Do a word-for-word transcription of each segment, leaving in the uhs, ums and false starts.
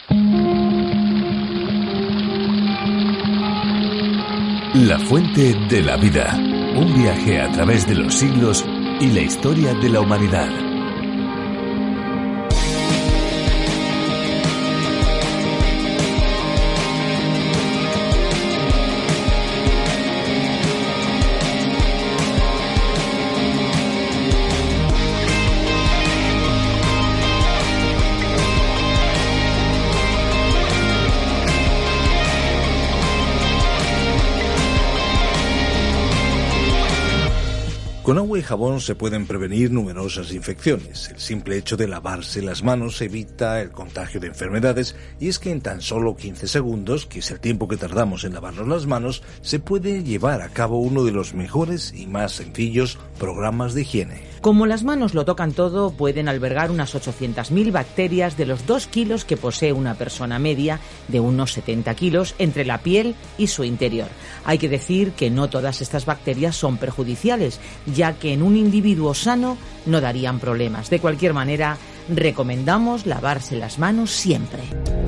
La fuente de la vida. Un viaje a través de los siglos y la historia de la humanidad. Con agua y jabón se pueden prevenir numerosas infecciones. El simple hecho de lavarse las manos evita el contagio de enfermedades, y es que en tan solo quince segundos, que es el tiempo que tardamos en lavarnos las manos, se puede llevar a cabo uno de los mejores y más sencillos programas de higiene. Como las manos lo tocan todo, pueden albergar unas ochocientas mil bacterias de los dos kilos que posee una persona media, de unos setenta kilos, entre la piel y su interior. Hay que decir que no todas estas bacterias son perjudiciales, ya que en un individuo sano no darían problemas. De cualquier manera, recomendamos lavarse las manos siempre.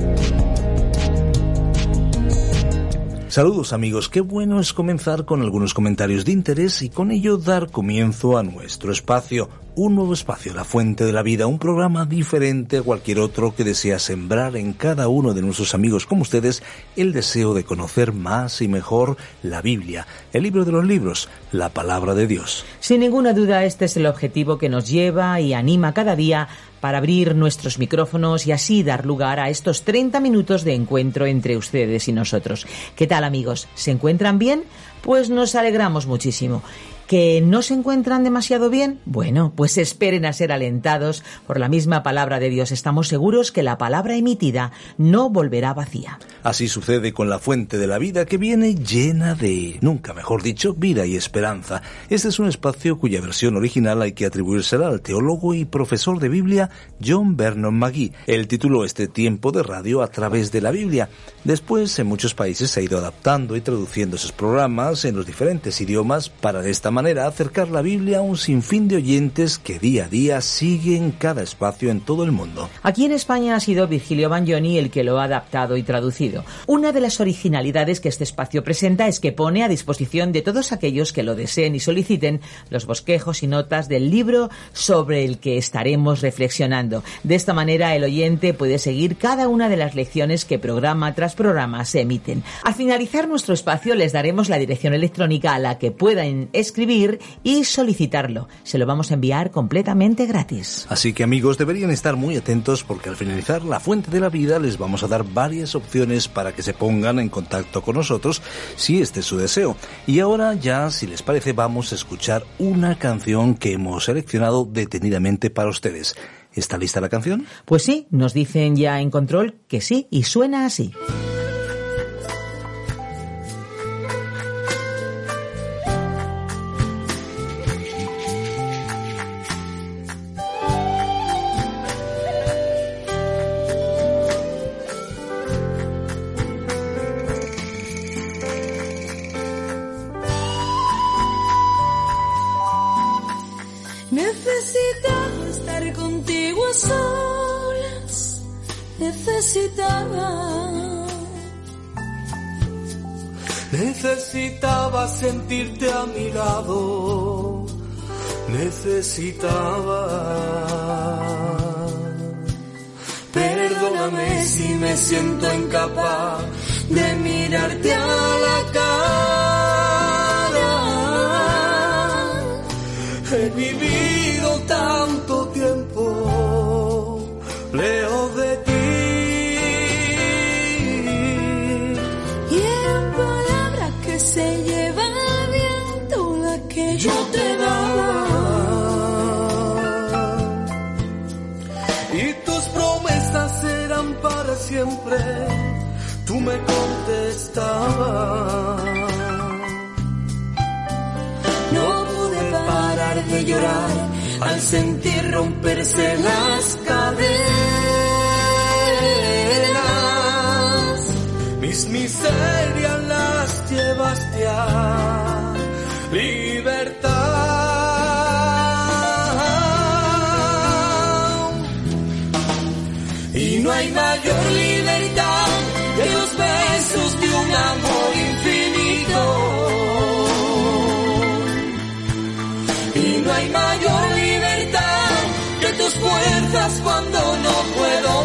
Saludos amigos, qué bueno es comenzar con algunos comentarios de interés y con ello dar comienzo a nuestro espacio, un nuevo espacio, La Fuente de la Vida, un programa diferente a cualquier otro que desea sembrar en cada uno de nuestros amigos como ustedes el deseo de conocer más y mejor la Biblia, el libro de los libros, la palabra de Dios. Sin ninguna duda, este es el objetivo que nos lleva y anima cada día para abrir nuestros micrófonos y así dar lugar a estos treinta minutos de encuentro entre ustedes y nosotros. ¿Qué tal, amigos? ¿Se encuentran bien? Pues nos alegramos muchísimo. ¿Que no se encuentran demasiado bien? Bueno, pues esperen a ser alentados por la misma palabra de Dios. Estamos seguros que la palabra emitida no volverá vacía. Así sucede con la Fuente de la Vida, que viene llena de, nunca mejor dicho, vida y esperanza. Este es un espacio cuya versión original hay que atribuírsela al teólogo y profesor de Biblia John Vernon McGee. Él tituló este tiempo de radio A través de la Biblia. Después, en muchos países se ha ido adaptando y traduciendo esos programas en los diferentes idiomas para de esta manera manera acercar la Biblia a un sinfín de oyentes que día a día siguen cada espacio en todo el mundo. Aquí en España ha sido Virgilio Bagnoni el que lo ha adaptado y traducido. Una de las originalidades que este espacio presenta es que pone a disposición de todos aquellos que lo deseen y soliciten los bosquejos y notas del libro sobre el que estaremos reflexionando. De esta manera el oyente puede seguir cada una de las lecciones que programa tras programa se emiten. Al finalizar nuestro espacio les daremos la dirección electrónica a la que puedan escribir y solicitarlo. Se lo vamos a enviar completamente gratis. Así que amigos, deberían estar muy atentos porque al finalizar La Fuente de la Vida les vamos a dar varias opciones para que se pongan en contacto con nosotros si este es su deseo. Y ahora ya, si les parece, vamos a escuchar una canción que hemos seleccionado detenidamente para ustedes. ¿Está lista la canción? Pues sí, nos dicen ya en control que sí, y suena así. Necesitaba estar contigo a solas, necesitaba. Necesitaba sentirte a mi lado, necesitaba. Perdóname si me siento incapaz de mirarte a la cara. He vivido tanto tiempo lejos de ti. Y eran palabras que se lleva el viento, la que yo te daba. Y tus promesas eran para siempre, tú me contestabas. No pude parar de llorar al sentir romperse las cadenas. Mis miserias las llevaste a libertad. Y no hay mayor libertad que los besos de un amor infinito. Y no hay mayor libertad que tus fuerzas cuando no puedo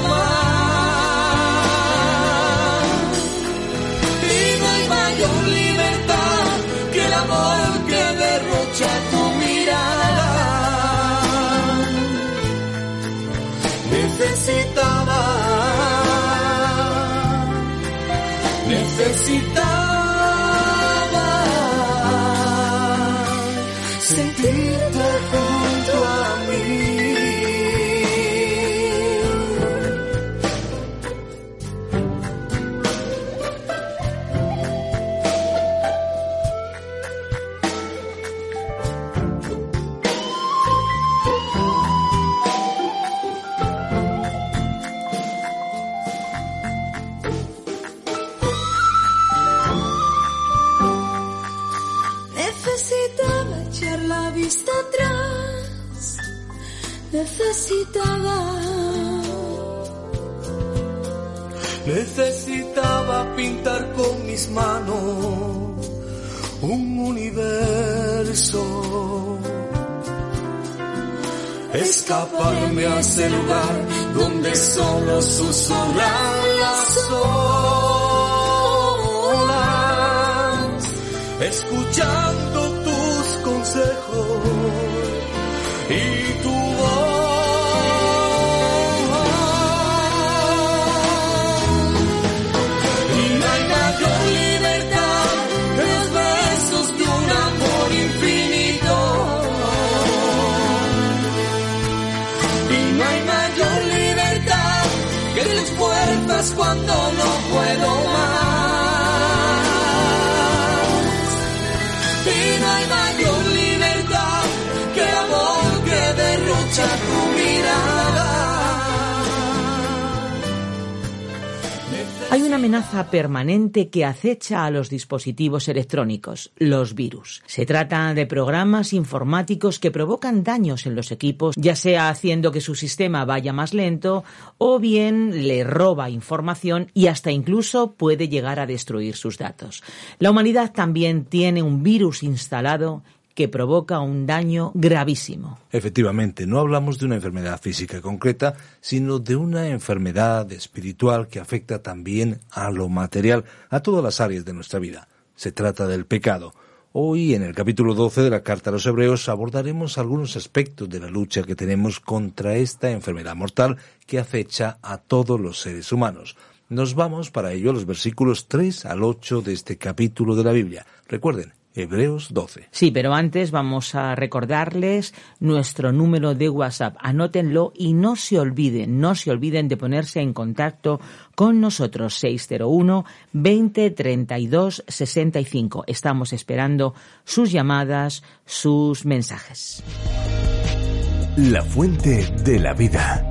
más. Y no hay mayor libertad que el amor que derrocha tu mirada. Necesitaba, necesitaba sentirte junto a mí. Necesitaba echar la vista atrás, necesitaba, necesitaba pintar con mis manos un universo, escaparme a ese lugar donde solo susurran las olas, escuchando tus consejos y tu voz. Y no hay mayor libertad que los besos de un amor infinito. Y no hay mayor libertad que tus puertas cuando no puedo más. Y no hay mayor libertad que el amor que derrocha tu mirada. Hay una amenaza permanente que acecha a los dispositivos electrónicos, los virus. Se trata de programas informáticos que provocan daños en los equipos, ya sea haciendo que su sistema vaya más lento o bien le roba información y hasta incluso puede llegar a destruir sus datos. La humanidad también tiene un virus instalado que provoca un daño gravísimo. Efectivamente, no hablamos de una enfermedad física concreta, sino de una enfermedad espiritual que afecta también a lo material, a todas las áreas de nuestra vida. Se trata del pecado. Hoy, en el capítulo doce de la Carta a los Hebreos, abordaremos algunos aspectos de la lucha que tenemos contra esta enfermedad mortal que acecha a todos los seres humanos. Nos vamos para ello a los versículos tres al ocho de este capítulo de la Biblia. Recuerden, Hebreos doce. Sí, pero antes vamos a recordarles nuestro número de WhatsApp. Anótenlo y no se olviden, no se olviden de ponerse en contacto con nosotros. seis cero uno, veinte, treinta y dos, sesenta y cinco. Estamos esperando sus llamadas, sus mensajes. La fuente de la vida.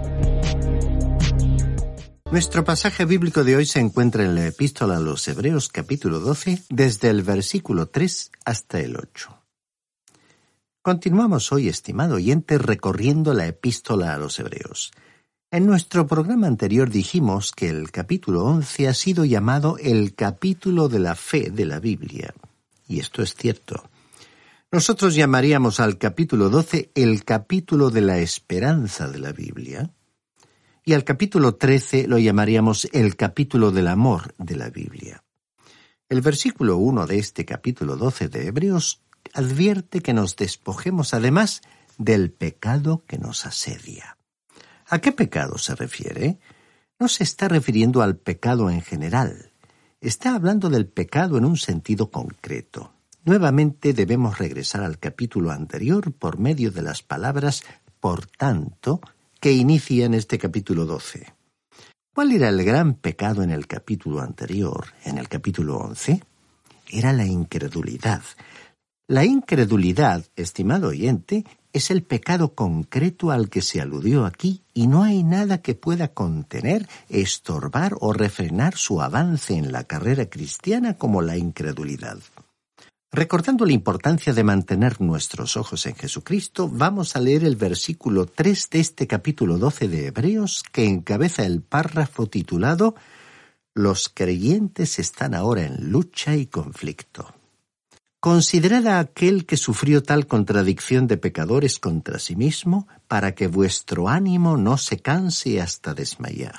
Nuestro pasaje bíblico de hoy se encuentra en la Epístola a los Hebreos, capítulo doce, desde el versículo tres hasta el ocho. Continuamos hoy, estimado oyente, recorriendo la Epístola a los Hebreos. En nuestro programa anterior dijimos que el capítulo once ha sido llamado el capítulo de la fe de la Biblia. Y esto es cierto. Nosotros llamaríamos al capítulo doce el capítulo de la esperanza de la Biblia. Y al capítulo trece lo llamaríamos el capítulo del amor de la Biblia. El versículo uno de este capítulo doce de Hebreos advierte que nos despojemos además del pecado que nos asedia. ¿A qué pecado se refiere? No se está refiriendo al pecado en general. Está hablando del pecado en un sentido concreto. Nuevamente debemos regresar al capítulo anterior por medio de las palabras «por tanto», que inicia en este capítulo doce. ¿Cuál era el gran pecado en el capítulo anterior, en el capítulo once? Era la incredulidad. La incredulidad, estimado oyente, es el pecado concreto al que se aludió aquí y no hay nada que pueda contener, estorbar o refrenar su avance en la carrera cristiana como la incredulidad. Recordando la importancia de mantener nuestros ojos en Jesucristo, vamos a leer el versículo tres de este capítulo doce de Hebreos, que encabeza el párrafo titulado «Los creyentes están ahora en lucha y conflicto». Considerad a aquel que sufrió tal contradicción de pecadores contra sí mismo, para que vuestro ánimo no se canse hasta desmayar.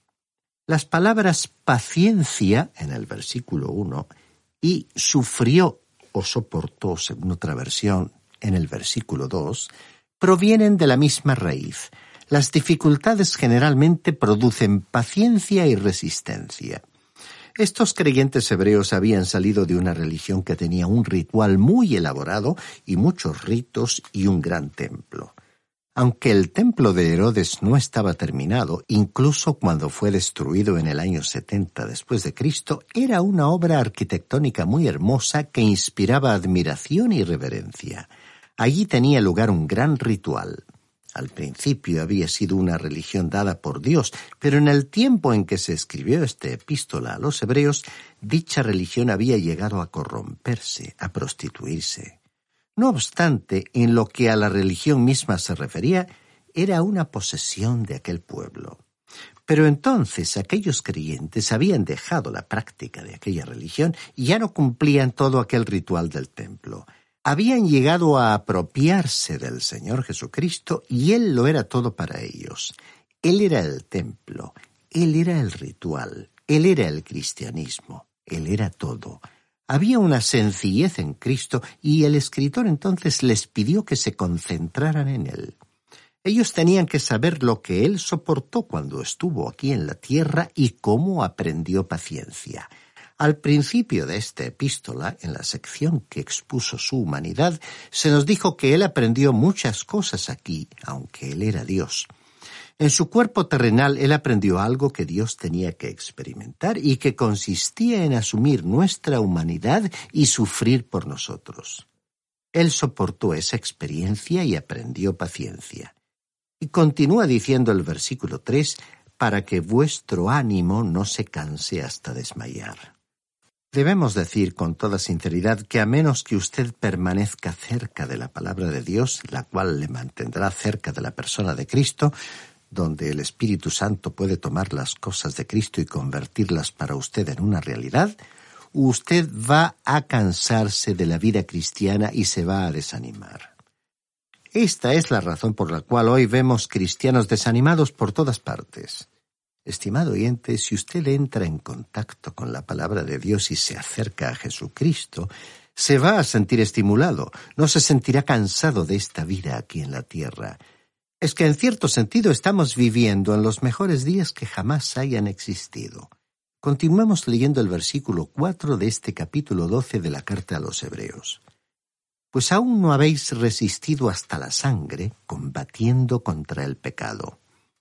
Las palabras paciencia en el versículo uno y sufrió o soportó, según otra versión, en el versículo dos, provienen de la misma raíz. Las dificultades generalmente producen paciencia y resistencia. Estos creyentes hebreos habían salido de una religión que tenía un ritual muy elaborado y muchos ritos y un gran templo. Aunque el templo de Herodes no estaba terminado, incluso cuando fue destruido en el año setenta después de Cristo, era una obra arquitectónica muy hermosa que inspiraba admiración y reverencia. Allí tenía lugar un gran ritual. Al principio había sido una religión dada por Dios, pero en el tiempo en que se escribió esta epístola a los hebreos, dicha religión había llegado a corromperse, a prostituirse. No obstante, en lo que a la religión misma se refería, era una posesión de aquel pueblo. Pero entonces aquellos creyentes habían dejado la práctica de aquella religión y ya no cumplían todo aquel ritual del templo. Habían llegado a apropiarse del Señor Jesucristo y Él lo era todo para ellos. Él era el templo, Él era el ritual, Él era el cristianismo, Él era todo. Había una sencillez en Cristo y el escritor entonces les pidió que se concentraran en Él. Ellos tenían que saber lo que Él soportó cuando estuvo aquí en la tierra y cómo aprendió paciencia. Al principio de esta epístola, en la sección que expuso su humanidad, se nos dijo que Él aprendió muchas cosas aquí, aunque Él era Dios. En su cuerpo terrenal Él aprendió algo que Dios tenía que experimentar y que consistía en asumir nuestra humanidad y sufrir por nosotros. Él soportó esa experiencia y aprendió paciencia. Y continúa diciendo el versículo tres, para que vuestro ánimo no se canse hasta desmayar. Debemos decir con toda sinceridad que a menos que usted permanezca cerca de la palabra de Dios, la cual le mantendrá cerca de la persona de Cristo, donde el Espíritu Santo puede tomar las cosas de Cristo y convertirlas para usted en una realidad, usted va a cansarse de la vida cristiana y se va a desanimar. Esta es la razón por la cual hoy vemos cristianos desanimados por todas partes. Estimado oyente, si usted entra en contacto con la palabra de Dios y se acerca a Jesucristo, se va a sentir estimulado, no se sentirá cansado de esta vida aquí en la tierra. Es que en cierto sentido estamos viviendo en los mejores días que jamás hayan existido. Continuemos leyendo el versículo cuatro de este capítulo doce de la carta a los Hebreos. Pues aún no habéis resistido hasta la sangre, combatiendo contra el pecado.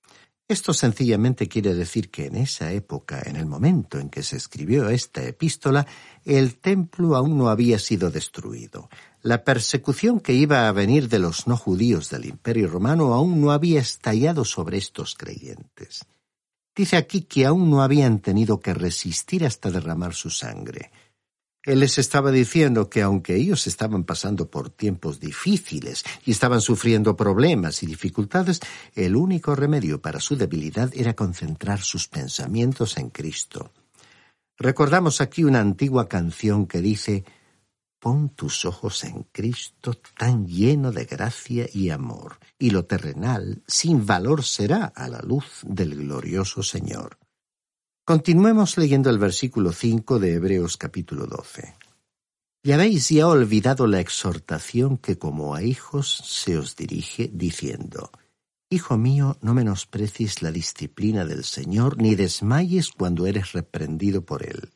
Esto sencillamente quiere decir que en esa época, en el momento en que se escribió esta epístola, el templo aún no había sido destruido. La persecución que iba a venir de los no judíos del Imperio Romano aún no había estallado sobre estos creyentes. Dice aquí que aún no habían tenido que resistir hasta derramar su sangre. Él les estaba diciendo que aunque ellos estaban pasando por tiempos difíciles y estaban sufriendo problemas y dificultades, el único remedio para su debilidad era concentrar sus pensamientos en Cristo. Recordamos aquí una antigua canción que dice: «Pon tus ojos en Cristo tan lleno de gracia y amor, y lo terrenal sin valor será a la luz del glorioso Señor». Continuemos leyendo el versículo cinco de Hebreos capítulo doce. Y habéis ya olvidado la exhortación que como a hijos se os dirige, diciendo: Hijo mío, no menosprecies la disciplina del Señor, ni desmayes cuando eres reprendido por Él.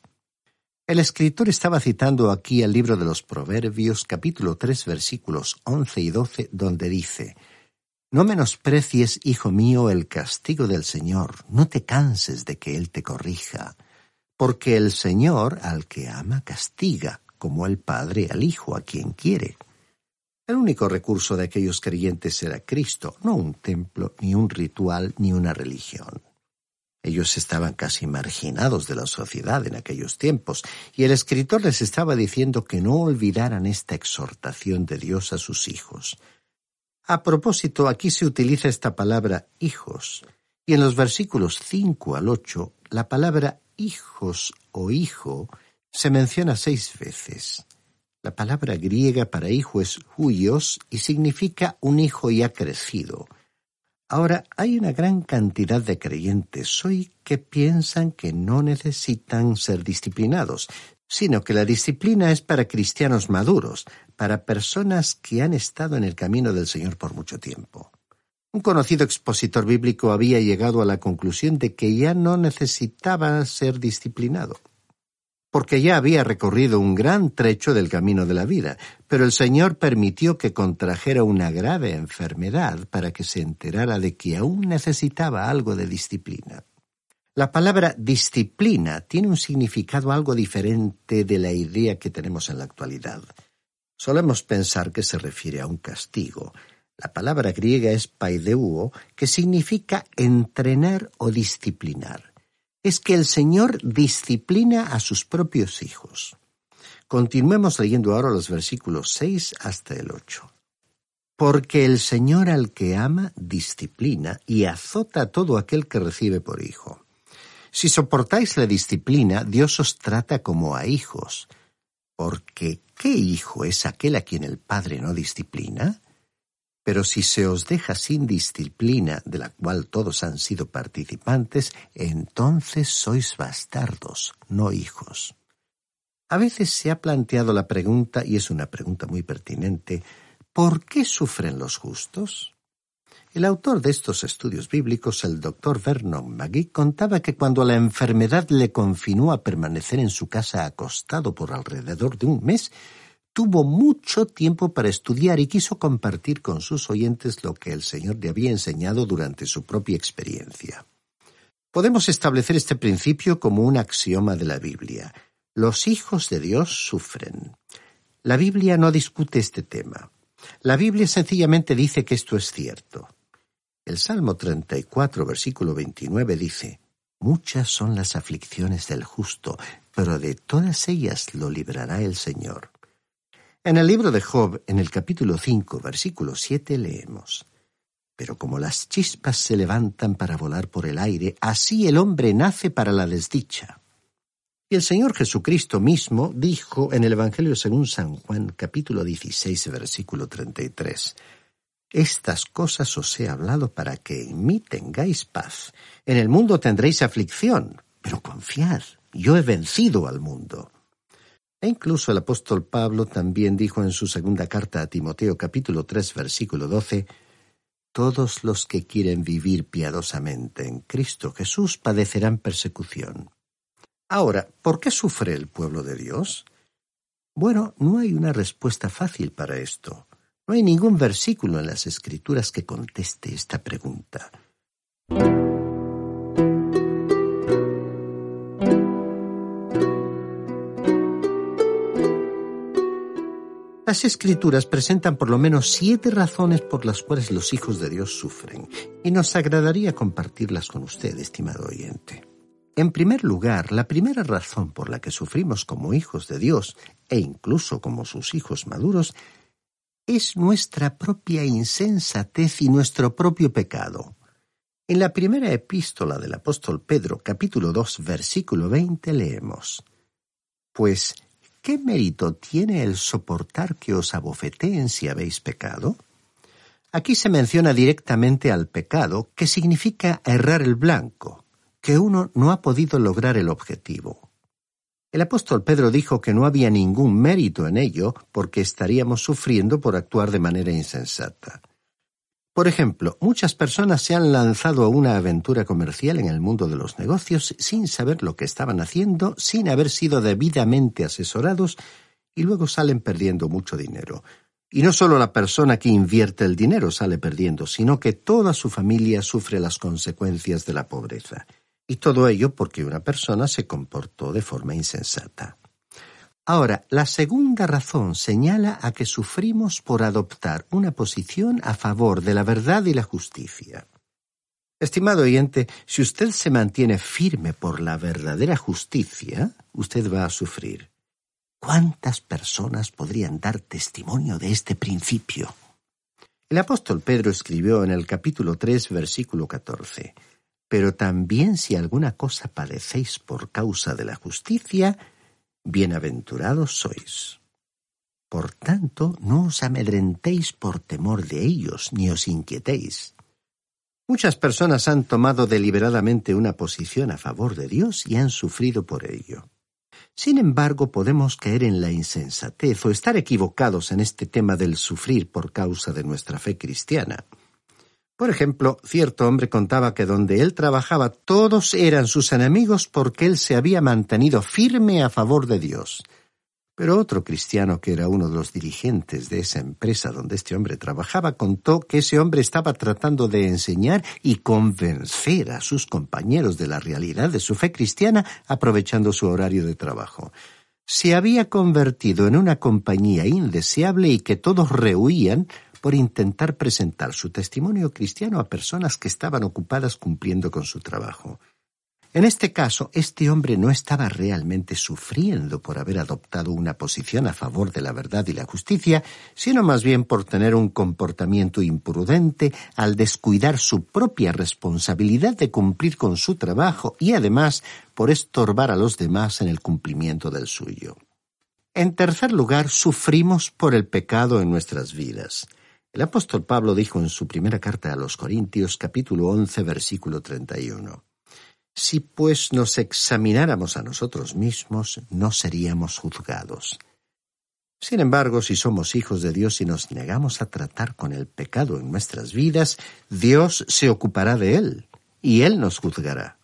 El escritor estaba citando aquí el libro de los Proverbios, capítulo tres, versículos once y doce, donde dice: No menosprecies, hijo mío, el castigo del Señor, no te canses de que Él te corrija, porque el Señor al que ama castiga, como el Padre al Hijo a quien quiere. El único recurso de aquellos creyentes era Cristo, no un templo, ni un ritual, ni una religión. Ellos estaban casi marginados de la sociedad en aquellos tiempos, y el escritor les estaba diciendo que no olvidaran esta exhortación de Dios a sus hijos. A propósito, aquí se utiliza esta palabra hijos, y en los versículos cinco al ocho, la palabra hijos o hijo se menciona seis veces. La palabra griega para hijo es huios y significa un hijo ya crecido. Ahora, hay una gran cantidad de creyentes hoy que piensan que no necesitan ser disciplinados, sino que la disciplina es para cristianos maduros, para personas que han estado en el camino del Señor por mucho tiempo. Un conocido expositor bíblico había llegado a la conclusión de que ya no necesitaba ser disciplinado, porque ya había recorrido un gran trecho del camino de la vida, pero el Señor permitió que contrajera una grave enfermedad para que se enterara de que aún necesitaba algo de disciplina. La palabra disciplina tiene un significado algo diferente de la idea que tenemos en la actualidad. Solemos pensar que se refiere a un castigo. La palabra griega es paideuo, que significa entrenar o disciplinar. Es que el Señor disciplina a sus propios hijos. Continuemos leyendo ahora los versículos seis hasta el ocho. Porque el Señor al que ama disciplina y azota a todo aquel que recibe por hijo. Si soportáis la disciplina, Dios os trata como a hijos. Porque ¿qué hijo es aquel a quien el Padre no disciplina? Pero si se os deja sin disciplina, de la cual todos han sido participantes, entonces sois bastardos, no hijos. A veces se ha planteado la pregunta, y es una pregunta muy pertinente, ¿por qué sufren los justos? El autor de estos estudios bíblicos, el doctor Vernon McGee, contaba que cuando la enfermedad le confinó a permanecer en su casa acostado por alrededor de un mes, tuvo mucho tiempo para estudiar y quiso compartir con sus oyentes lo que el Señor le había enseñado durante su propia experiencia. Podemos establecer este principio como un axioma de la Biblia. Los hijos de Dios sufren. La Biblia no discute este tema. La Biblia sencillamente dice que esto es cierto. El Salmo treinta y cuatro, versículo veintinueve dice: «Muchas son las aflicciones del justo, pero de todas ellas lo librará el Señor». En el libro de Job, en el capítulo cinco, versículo siete, leemos: «Pero como las chispas se levantan para volar por el aire, así el hombre nace para la desdicha». Y el Señor Jesucristo mismo dijo en el Evangelio según San Juan, capítulo dieciséis, versículo treinta y tres: «Estas cosas os he hablado para que en mí tengáis paz. En el mundo tendréis aflicción, pero confiad, yo he vencido al mundo». E incluso el apóstol Pablo también dijo en su segunda carta a Timoteo, capítulo tres, versículo doce: «Todos los que quieren vivir piadosamente en Cristo Jesús padecerán persecución». Ahora, ¿por qué sufre el pueblo de Dios? Bueno, no hay una respuesta fácil para esto. No hay ningún versículo en las Escrituras que conteste esta pregunta. Las Escrituras presentan por lo menos siete razones por las cuales los hijos de Dios sufren, y nos agradaría compartirlas con usted, estimado oyente. En primer lugar, la primera razón por la que sufrimos como hijos de Dios, e incluso como sus hijos maduros, es nuestra propia insensatez y nuestro propio pecado. En la primera epístola del apóstol Pedro, capítulo dos, versículo veinte, leemos: «Pues, ¿qué mérito tiene el soportar que os abofeteen si habéis pecado?» Aquí se menciona directamente al pecado, que significa errar el blanco, que uno no ha podido lograr el objetivo. El apóstol Pedro dijo que no había ningún mérito en ello porque estaríamos sufriendo por actuar de manera insensata. Por ejemplo, muchas personas se han lanzado a una aventura comercial en el mundo de los negocios sin saber lo que estaban haciendo, sin haber sido debidamente asesorados, y luego salen perdiendo mucho dinero. Y no solo la persona que invierte el dinero sale perdiendo, sino que toda su familia sufre las consecuencias de la pobreza. Y todo ello porque una persona se comportó de forma insensata. Ahora, la segunda razón señala a que sufrimos por adoptar una posición a favor de la verdad y la justicia. Estimado oyente, si usted se mantiene firme por la verdadera justicia, usted va a sufrir. ¿Cuántas personas podrían dar testimonio de este principio? El apóstol Pedro escribió en el capítulo tres, versículo catorce, «Pero también si alguna cosa padecéis por causa de la justicia, bienaventurados sois. Por tanto, no os amedrentéis por temor de ellos, ni os inquietéis». Muchas personas han tomado deliberadamente una posición a favor de Dios y han sufrido por ello. Sin embargo, podemos caer en la insensatez o estar equivocados en este tema del sufrir por causa de nuestra fe cristiana. Por ejemplo, cierto hombre contaba que donde él trabajaba todos eran sus enemigos porque él se había mantenido firme a favor de Dios. Pero otro cristiano, que era uno de los dirigentes de esa empresa donde este hombre trabajaba, contó que ese hombre estaba tratando de enseñar y convencer a sus compañeros de la realidad de su fe cristiana aprovechando su horario de trabajo. Se había convertido en una compañía indeseable y que todos rehuían por intentar presentar su testimonio cristiano a personas que estaban ocupadas cumpliendo con su trabajo. En este caso, este hombre no estaba realmente sufriendo por haber adoptado una posición a favor de la verdad y la justicia, sino más bien por tener un comportamiento imprudente al descuidar su propia responsabilidad de cumplir con su trabajo y además por estorbar a los demás en el cumplimiento del suyo. En tercer lugar, sufrimos por el pecado en nuestras vidas. El apóstol Pablo dijo en su primera carta a los Corintios, capítulo once, versículo treinta y uno, «Si pues nos examináramos a nosotros mismos, no seríamos juzgados». Sin embargo, si somos hijos de Dios y nos negamos a tratar con el pecado en nuestras vidas, Dios se ocupará de él, y él nos juzgará.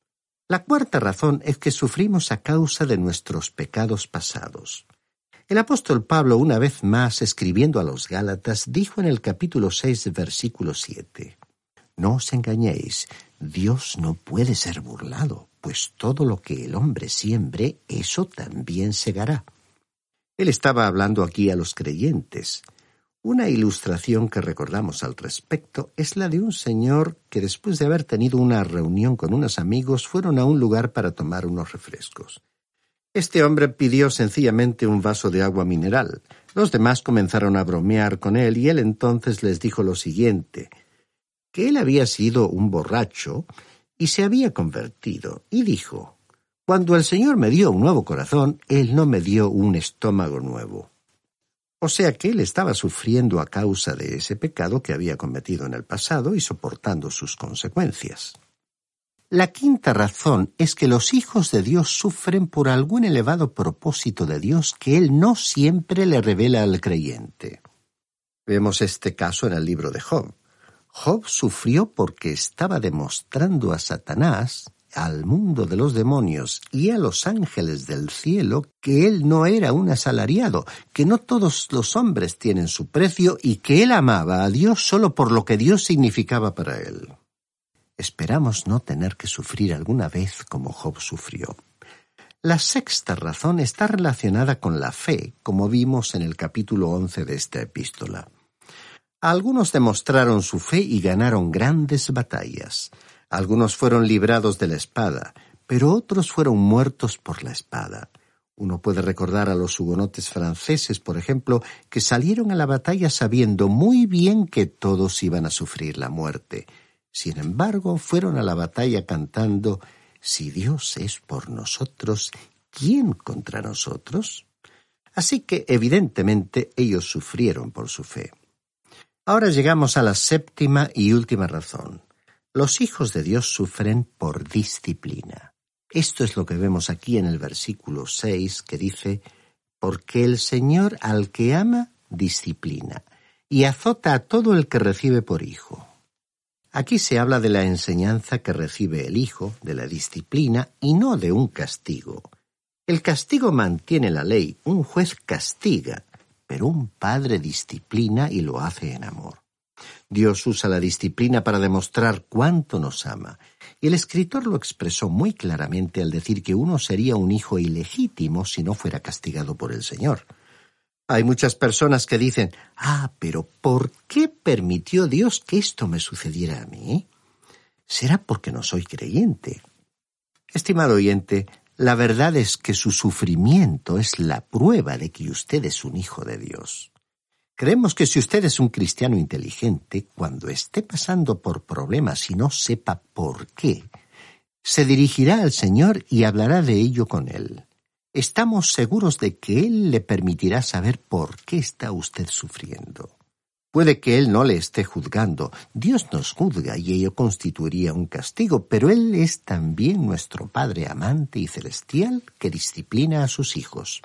La cuarta razón es que sufrimos a causa de nuestros pecados pasados. El apóstol Pablo, una vez más, escribiendo a los Gálatas, dijo en el capítulo seis, versículo siete, «No os engañéis, Dios no puede ser burlado, pues todo lo que el hombre siembre, eso también segará». Él estaba hablando aquí a los creyentes. Una ilustración que recordamos al respecto es la de un señor que después de haber tenido una reunión con unos amigos fueron a un lugar para tomar unos refrescos. Este hombre pidió sencillamente un vaso de agua mineral. Los demás comenzaron a bromear con él y él entonces les dijo lo siguiente, que él había sido un borracho y se había convertido, y dijo, «Cuando el Señor me dio un nuevo corazón, Él no me dio un estómago nuevo». O sea que él estaba sufriendo a causa de ese pecado que había cometido en el pasado y soportando sus consecuencias. La quinta razón es que los hijos de Dios sufren por algún elevado propósito de Dios que Él no siempre le revela al creyente. Vemos este caso en el libro de Job. Job sufrió porque estaba demostrando a Satanás, al mundo de los demonios y a los ángeles del cielo que él no era un asalariado, que no todos los hombres tienen su precio y que él amaba a Dios solo por lo que Dios significaba para él. Esperamos no tener que sufrir alguna vez como Job sufrió. La sexta razón está relacionada con la fe, como vimos en el capítulo once de esta epístola. Algunos demostraron su fe y ganaron grandes batallas. Algunos fueron librados de la espada, pero otros fueron muertos por la espada. Uno puede recordar a los hugonotes franceses, por ejemplo, que salieron a la batalla sabiendo muy bien que todos iban a sufrir la muerte. Sin embargo, fueron a la batalla cantando, «Si Dios es por nosotros, ¿quién contra nosotros?». Así que, evidentemente, ellos sufrieron por su fe. Ahora llegamos a la séptima y última razón. Los hijos de Dios sufren por disciplina. Esto es lo que vemos aquí en el versículo seis, que dice, «Porque el Señor al que ama, disciplina, y azota a todo el que recibe por hijo». Aquí se habla de la enseñanza que recibe el hijo, de la disciplina, y no de un castigo. El castigo mantiene la ley, un juez castiga, pero un padre disciplina y lo hace en amor. Dios usa la disciplina para demostrar cuánto nos ama, y el escritor lo expresó muy claramente al decir que uno sería un hijo ilegítimo si no fuera castigado por el Señor. Hay muchas personas que dicen, «Ah, pero ¿por qué permitió Dios que esto me sucediera a mí?». será porque no soy creyente. Estimado oyente, la verdad es que su sufrimiento es la prueba de que usted es un hijo de Dios. Creemos que si usted es un cristiano inteligente, cuando esté pasando por problemas y no sepa por qué, se dirigirá al Señor y hablará de ello con Él. Estamos seguros de que Él le permitirá saber por qué está usted sufriendo. Puede que Él no le esté juzgando. Dios nos juzga y ello constituiría un castigo, pero Él es también nuestro Padre amante y celestial que disciplina a sus hijos.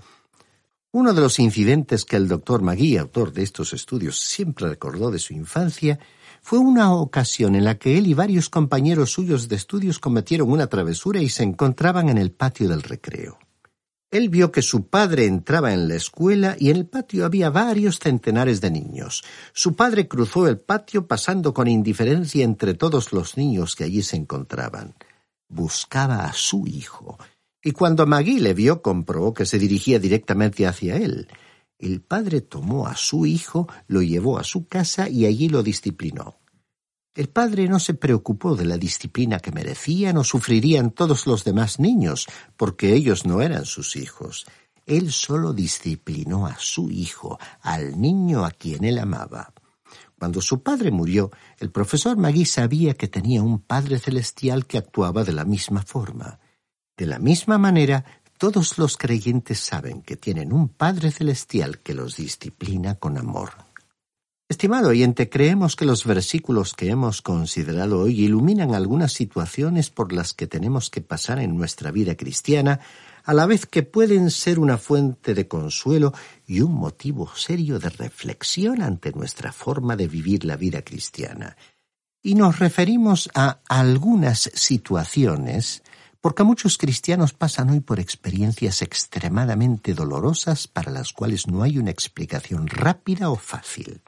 Uno de los incidentes que el doctor Magui, autor de estos estudios, siempre recordó de su infancia, fue una ocasión en la que él y varios compañeros suyos de estudios cometieron una travesura y se encontraban en el patio del recreo. Él vio que su padre entraba en la escuela y en el patio había varios centenares de niños. Su padre cruzó el patio pasando con indiferencia entre todos los niños que allí se encontraban. Buscaba a su hijo, y cuando Magui le vio comprobó que se dirigía directamente hacia él. El padre tomó a su hijo, lo llevó a su casa y allí lo disciplinó. El padre no se preocupó de la disciplina que merecían o sufrirían todos los demás niños, porque ellos no eran sus hijos. Él solo disciplinó a su hijo, al niño a quien él amaba. Cuando su padre murió, el profesor Magui sabía que tenía un Padre Celestial que actuaba de la misma forma. De la misma manera, todos los creyentes saben que tienen un Padre Celestial que los disciplina con amor. Estimado oyente, creemos que los versículos que hemos considerado hoy iluminan algunas situaciones por las que tenemos que pasar en nuestra vida cristiana, a la vez que pueden ser una fuente de consuelo y un motivo serio de reflexión ante nuestra forma de vivir la vida cristiana. Y nos referimos a algunas situaciones porque muchos cristianos pasan hoy por experiencias extremadamente dolorosas para las cuales no hay una explicación rápida o fácil.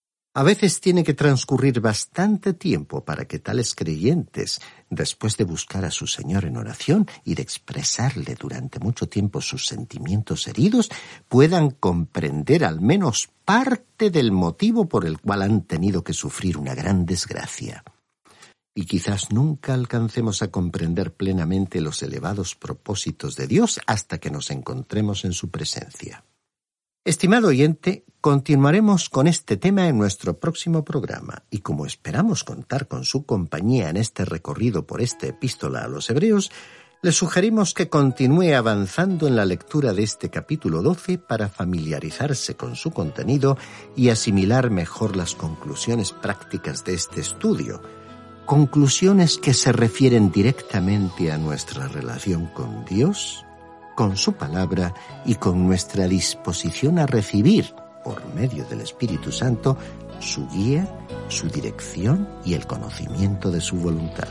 A veces tiene que transcurrir bastante tiempo para que tales creyentes, después de buscar a su Señor en oración y de expresarle durante mucho tiempo sus sentimientos heridos, puedan comprender al menos parte del motivo por el cual han tenido que sufrir una gran desgracia. Y quizás nunca alcancemos a comprender plenamente los elevados propósitos de Dios hasta que nos encontremos en su presencia. Estimado oyente, continuaremos con este tema en nuestro próximo programa, y como esperamos contar con su compañía en este recorrido por esta epístola a los Hebreos, le sugerimos que continúe avanzando en la lectura de este capítulo doce para familiarizarse con su contenido y asimilar mejor las conclusiones prácticas de este estudio, conclusiones que se refieren directamente a nuestra relación con Dios, con su palabra y con nuestra disposición a recibir, por medio del Espíritu Santo, su guía, su dirección y el conocimiento de su voluntad.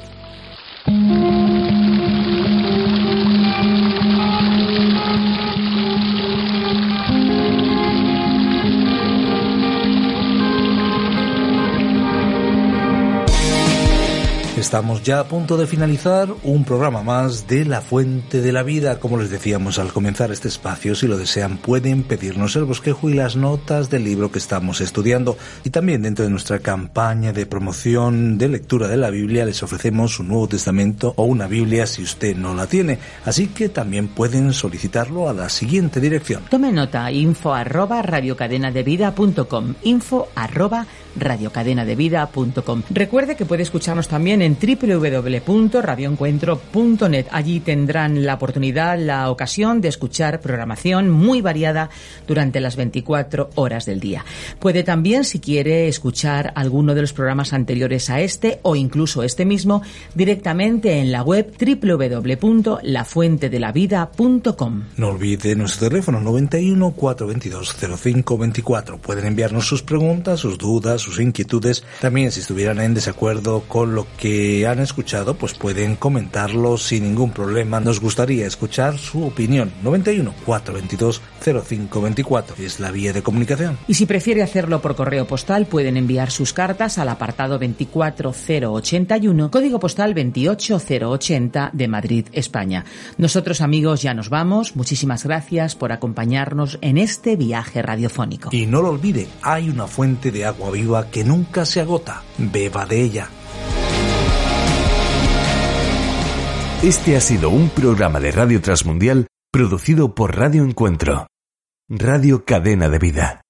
Estamos ya a punto de finalizar un programa más de La Fuente de la Vida. Como les decíamos al comenzar este espacio, si lo desean pueden pedirnos el bosquejo y las notas del libro que estamos estudiando. Y también dentro de nuestra campaña de promoción de lectura de la Biblia les ofrecemos un Nuevo Testamento o una Biblia si usted no la tiene. Así que también pueden solicitarlo a la siguiente dirección. Tome nota, info arroba radiocadenadevida punto com, info arroba radiocadenadevida punto com. Recuerde que puede escucharnos también en doble u doble u doble u punto radioencuentro punto net. Allí tendrán la oportunidad, la ocasión de escuchar programación muy variada durante las veinticuatro horas del día. Puede también, si quiere, escuchar alguno de los programas anteriores a este o incluso este mismo directamente en la web doble u doble u doble u punto la fuente de la vida punto com. No olvide nuestro teléfono noventa y uno, cuatrocientos veintidós, cero cinco veinticuatro. Pueden enviarnos sus preguntas, sus dudas, sus inquietudes. También, si estuvieran en desacuerdo con lo que han escuchado, pues pueden comentarlo sin ningún problema. Nos gustaría escuchar su opinión. noventa y uno, cuatrocientos veintidós, cero cinco veinticuatro es la vía de comunicación. Y si prefiere hacerlo por correo postal, pueden enviar sus cartas al apartado veinticuatro cero ochenta y uno, código postal veintiocho cero ochenta de Madrid, España. Nosotros, amigos, ya nos vamos. Muchísimas gracias por acompañarnos en este viaje radiofónico. Y no lo olvide, hay una fuente de agua viva que nunca se agota. Beba de ella. Este ha sido un programa de Radio Transmundial producido por Radio Encuentro, Radio Cadena de Vida.